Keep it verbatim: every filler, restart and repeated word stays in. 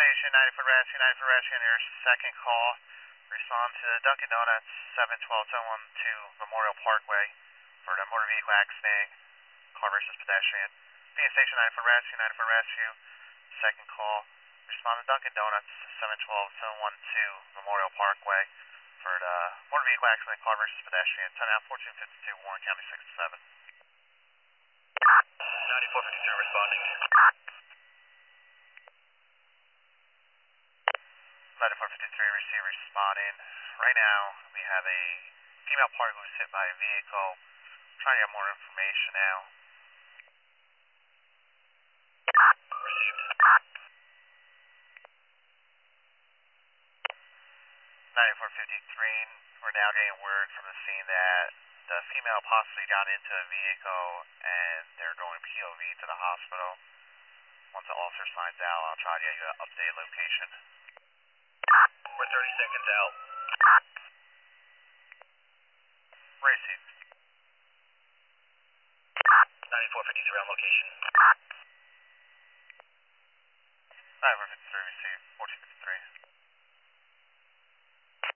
Station, ninety-four Rescue, ninety-four Rescue on your second call. Respond to Dunkin' Donuts, seven twelve seven one two Memorial Parkway for the motor vehicle accident, car versus pedestrian. Phoenix Station, ninety-four Rescue, ninety-four Rescue, second call. Respond to Dunkin' Donuts, seven twelve seven one two Memorial Parkway for the motor vehicle accident, car versus pedestrian, ten out fourteen fifty-two, Warren County, six seven. ninety-four fifty-two responding. ninety-four fifty-three receiver responding. Right now, we have a female party who was hit by a vehicle. Trying to get more information now. Received. ninety-four fifty-three, we're now getting word from the scene that the female possibly got into a vehicle and they're going P O V to the hospital. Once the officer signs out, I'll try to get you an updated location. We're thirty seconds out. Received. ninety-four fifty-three on location. ninety-four fifty-three received. fourteen